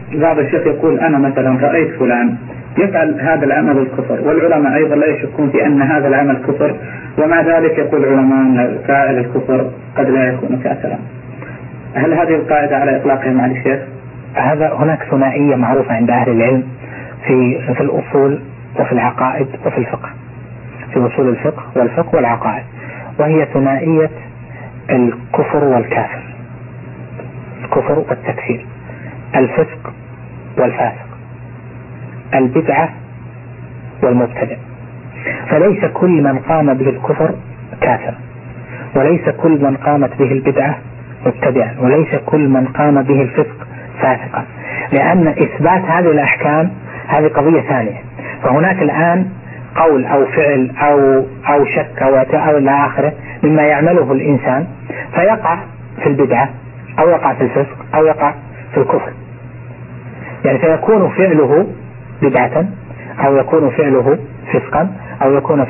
بعض الشيخ يقول أنا مثلا رأيت فلان يفعل هذا العمل الكفر، والعلماء أيضا لا يشكون في أن هذا العمل كفر، ومع ذلك يقول العلماء أن فاعل الكفر قد لا يكون كافرا. هل هذه القاعدة على إطلاقها مع الشيخ؟ هذا هناك ثنائية معروفة عند أهل العلم في الأصول وفي العقائد وفي الفقه، في أصول الفقه والفقه والعقائد، وهي ثنائية الكفر والكافر، الكفر والتكفير، الفسق والفاسق، البدعة والمبتدع. فليس كل من قام به الكفر كافر، وليس كل من قامت به البدعة مبتدعا، وليس كل من قام به الفسق فاسقا، لأن إثبات هذه الأحكام هذه قضية ثانية. فهناك الآن قول أو فعل أو شك أو إلى آخره مما يعمله الإنسان فيقع في البدعة أو يقع في الفسق أو يقع في الكفر، يعني فيكون فعله بدعة أو يكون فعله فسقا أو يكون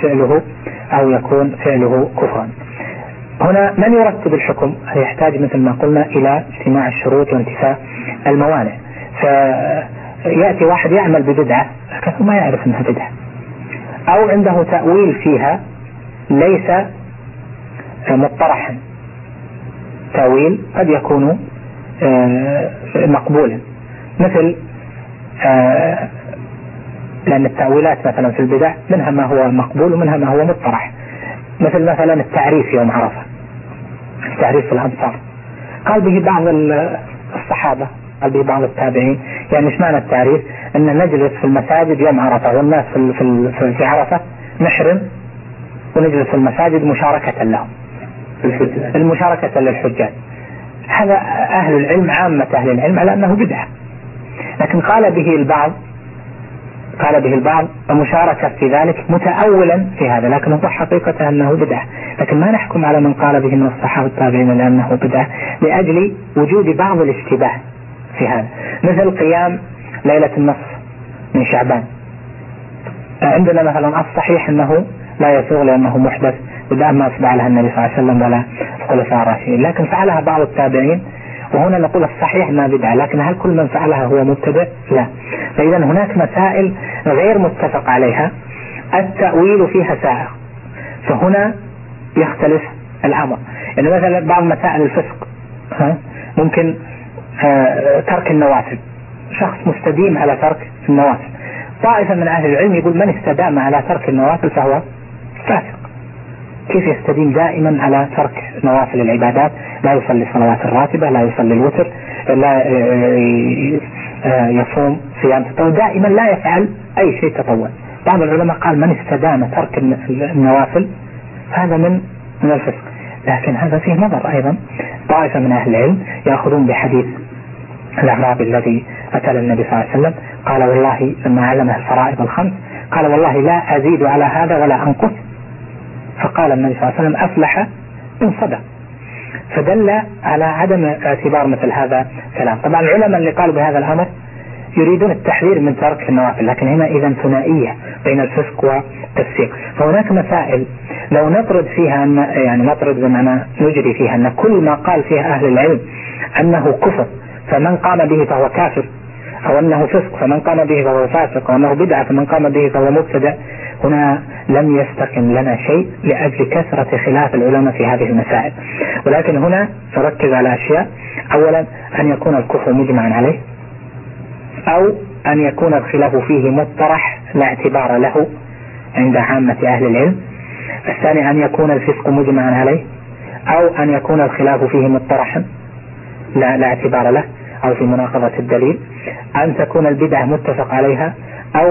فعله كفرا. هنا من يرتب الحكم يحتاج مثل ما قلنا إلى اجتماع الشروط وانتفاء الموانع. فيأتي واحد يعمل ببدعة لكنه ما يعرف أنها بدعة، أو عنده تأويل فيها ليس مطرحا، تأويل قد يكون مقبولا، مثل لأن التأويلات مثلا في البدع منها ما هو مقبول ومنها ما هو مطرح، مثلا التعريف يوم عرفة، التعريف في الأمصار قال به بعض الصحابة، قال به بعض التابعين. يعني مش معنى التعريف أن نجلس في المساجد يوم عرفة والناس في عرفة نحرم ونجلس في المساجد مشاركة لهم، المشاركة للحجاج. هذا أهل العلم عامة أهل العلم على أنه بدعة، لكن قال به البعض المشاركة في ذلك متأولا في هذا، لكن هو حقيقة أنه بدعة. لكن ما نحكم على من قال به من الصحابة التابعين لأنه بدعة لأجل وجود بعض الاشتباه في هذا، مثل قيام ليلة النصف من شعبان. عندنا مثلا الصحيح أنه لا يسوغ لأنه محدث، بدأ ما فعلها النبي صلى الله عليه وسلم ولا الخلفاء الراشدين، لكن فعلها بعض التابعين، وهنا نقول الصحيح ما بدعة، لكن هل كل من فعلها هو مبتدع؟ لا. فإذا هناك مسائل غير متفق عليها التأويل فيها سائغ، فهنا يختلف الأمر. يعني مثلا بعض مسائل الفسق ممكن ترك النوافل، شخص مستديم على ترك النوافل، طائفة من أهل العلم يقول من استدام على ترك النوافل فهو فاسق. كيف يستديم دائما على ترك نوافل العبادات؟ لا يصلي الصلوات الراتبة، لا يصلي الوتر، لا يصوم صيام تطوع، دائما لا يفعل أي شيء تطوع. بعض العلماء قال من استدام ترك النوافل هذا من الفسق، لكن هذا فيه نظر أيضا. طائفة من أهل العلم يأخذون بحديث الأعرابي الذي أتى للنبي صلى الله عليه وسلم قال والله لما علمه الفرائض الخمس قال والله لا أزيد على هذا ولا أنقص، فقال النبي صلى الله عليه وسلم أفلح إن صدق، فدل على عدم اعتبار مثل هذا كلام. طبعا العلماء اللي قالوا بهذا الأمر يريدون التحذير من ترك النوافل، لكن هنا إذا ثنائية بين الفسق والتفسيق. فهناك مسائل لو نطرد فيها يعني نطرد بمعنى نجري فيها أن كل ما قال فيها أهل العلم أنه كفر فمن قام به فهو كافر، أو أنه فسق فمن قام به فهو فاسق، أو أنه بدعة فمن قام به فهو مبتدع، هنا لم يستقم لنا شيء لأجل كثرة خلاف العلماء في هذه المسائل. ولكن هنا نركز على أشياء: أولا أن يكون الكفر مجمعا عليه، أو أن يكون الخلاف فيه مطرح لا اعتبار له عند عامة أهل العلم. الثاني أن يكون الفسق مجمعا عليه، أو أن يكون الخلاف فيه مطرحا لا اعتبار له أو في مناقضة الدليل، أن تكون البدعة متفق عليها، أو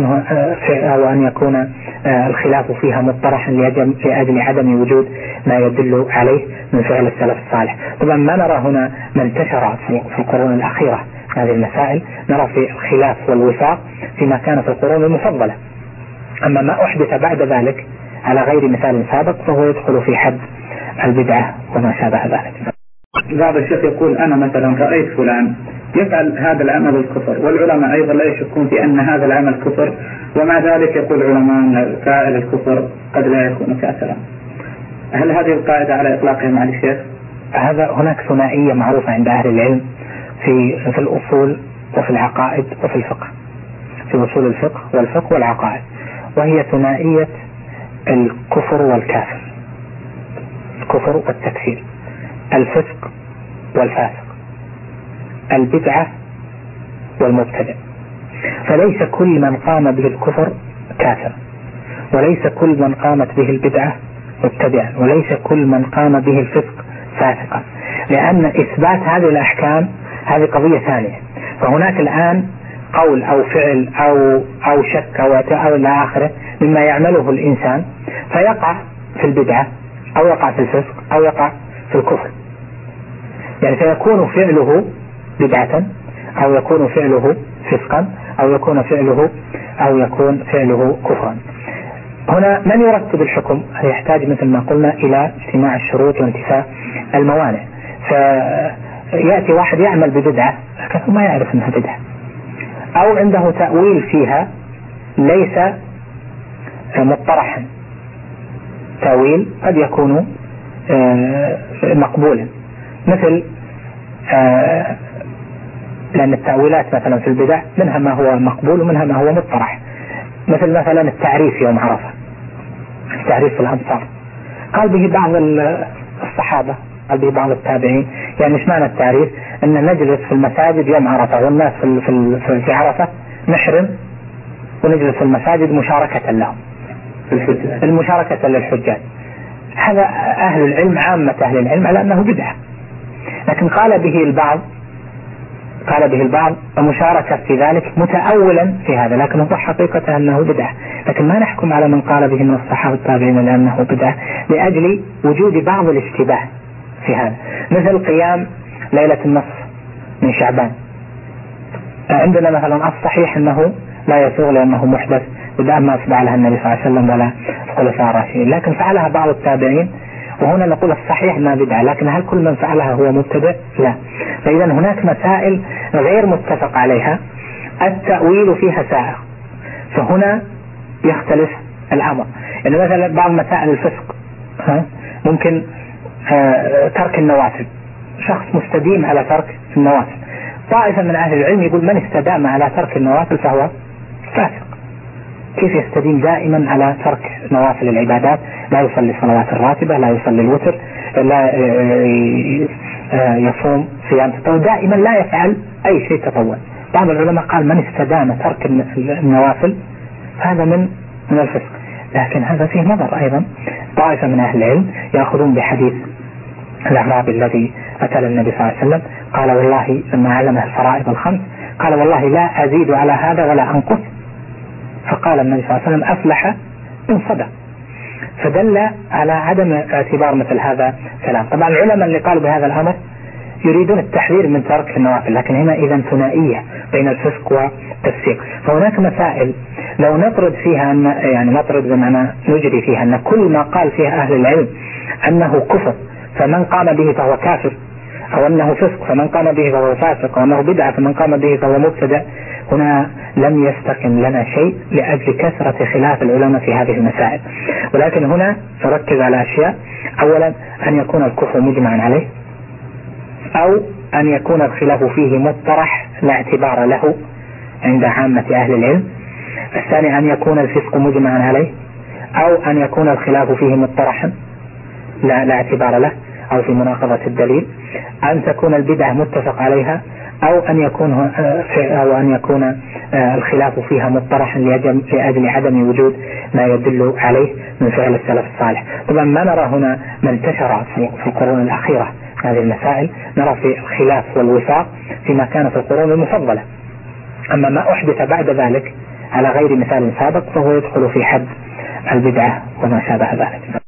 أن يكون الخلاف فيها مطرحا لأجل عدم وجود ما يدل عليه من فعل السلف الصالح. طبعا ما نرى هنا ما انتشر في القرون الأخيرة هذه المسائل، نرى في الخلاف والوفاق فيما كان في القرون المفضلة. أما ما أحدث بعد ذلك على غير مثال سابق فهو يدخل في حد البدعة وما شابه ذلك. بعض الشيخ يقول أنا مثلا رأيت فلان يفعل هذا العمل الكفر، والعلماء أيضا لا يشكون في أن هذا العمل كفر، ومع ذلك يقول العلماء أن فاعل الكفر قد لا يكون كافرا. هل هذه القاعدة على إطلاقها مع الشيخ؟ هذا هناك ثنائية معروفة عند أهل العلم في الأصول وفي العقائد وفي الفقه، في أصول الفقه والفقه والعقائد، وهي ثنائية الكفر والكافر، الكفر والتكفير، الفسق والفاسق، البدعة والمبتدع. فليس كل من قام به الكفر كافر، وليس كل من قامت به البدعة مبتدعا، وليس كل من قام به الفسق فاسقا، لأن إثبات هذه الأحكام هذه قضية ثانية. فهناك الآن قول أو فعل أو شك أو إلى آخره مما يعمله الإنسان فيقع في البدعة أو يقع في الفسق أو يقع في الكفر، يعني فيكون فعله بدعة أو يكون فعله فسقا أو يكون فعله كفرا. هنا من يرتب الحكم يحتاج مثل ما قلنا إلى اجتماع الشروط وانتفاء الموانع. فيأتي واحد يعمل ببدعة لكن ما يعرف أنها بدعة، أو عنده تأويل فيها ليس مطرحا، تأويل قد يكون مقبولا، مثل لأن التأويلات مثلا في البدع منها ما هو مقبول ومنها ما هو مطرح، مثلا التعريف يوم عرفة، التعريف في الأمصار قال به بعض الصحابة، قال به بعض التابعين. يعني مش معنى التعريف أن نجلس في المساجد يوم عرفة والناس في عرفة نحرم ونجلس في المساجد مشاركة لهم، المشاركة للحجاج. هذا أهل العلم عامة أهل العلم على أنه بدعة، لكن قال به البعض المشاركة في ذلك متأولا في هذا، لكن هو حقيقة أنه بدعة. لكن ما نحكم على من قال به من الصحابة التابعين لأنه بدعة لأجل وجود بعض الاشتباه في هذا، مثل قيام ليلة النصف من شعبان. عندنا مثلا الصحيح أنه لا يسوغ لأنه محدث بدأ ما فعلها النبي صلى الله عليه وسلم ولا الخلفاء الراشدين، لكن فعلها بعض التابعين، وهنا نقول الصحيح أنها بدعة، لكن هل كل من فعلها هو مبتدع؟ لا. فإذا هناك مسائل غير متفق عليها التأويل فيها سائغ، فهنا يختلف الأمر. يعني مثلا بعض مسائل الفسق ممكن ترك النوافل، شخص مستديم على ترك النوافل، طائفة من أهل العلم يقول من استدام على ترك النوافل فهو فاسق. كيف يستديم دائما على ترك نوافل العبادات؟ لا يصلي الصلوات الراتبة، لا يصلي الوتر، لا يصوم صيام تطوع، دائما لا يفعل أي شيء تطوع. بعض العلماء قال من استدام ترك النوافل هذا من الفسق، لكن هذا فيه نظر أيضا. طائفة من أهل العلم يأخذون بحديث الأعرابي الذي أتى للنبي صلى الله عليه وسلم قال والله لما علمه الفرائض الخمس قال والله لا أزيد على هذا ولا أنقص، فقال النبي صلى الله عليه وسلم أفلح إن صدق، فدل على عدم اعتبار مثل هذا كلام. طبعا العلماء اللي قالوا بهذا الأمر يريدون التحذير من ترك النوافل، لكن هنا إذا ثنائية بين الفسق والتفسيق. فهناك مسائل لو نطرد فيها يعني نطرد بمعنى نجري فيها أن كل ما قال فيها أهل العلم أنه كفر فمن قام به فهو كافر، أو أنه فسق فمن قام به فهو فاسق، أو أنه بدعة فمن قام به فهو مبتدع، هنا لم يستقم لنا شيء لأجل كثرة خلاف العلماء في هذه المسائل. ولكن هنا نركز على أشياء: أولا أن يكون الكفر مجمعا عليه، أو أن يكون الخلاف فيه مطرح لا اعتبار له عند عامة أهل العلم. الثاني أن يكون الفسق مجمعا عليه، أو أن يكون الخلاف فيه مطرحا لا اعتبار له أو في مناقضة الدليل. أن تكون البدعة متفق عليها، أو أن يكون الخلاف فيها مطرحا لأجل عدم وجود ما يدل عليه من فعل السلف الصالح. طبعا ما نرى هنا ما انتشر في القرون الأخيرة هذه المسائل، نرى في الخلاف والوفاق فيما كان في القرون المفضلة. أما ما أحدث بعد ذلك على غير مثال سابق فهو يدخل في حد البدعة وما شابه ذلك.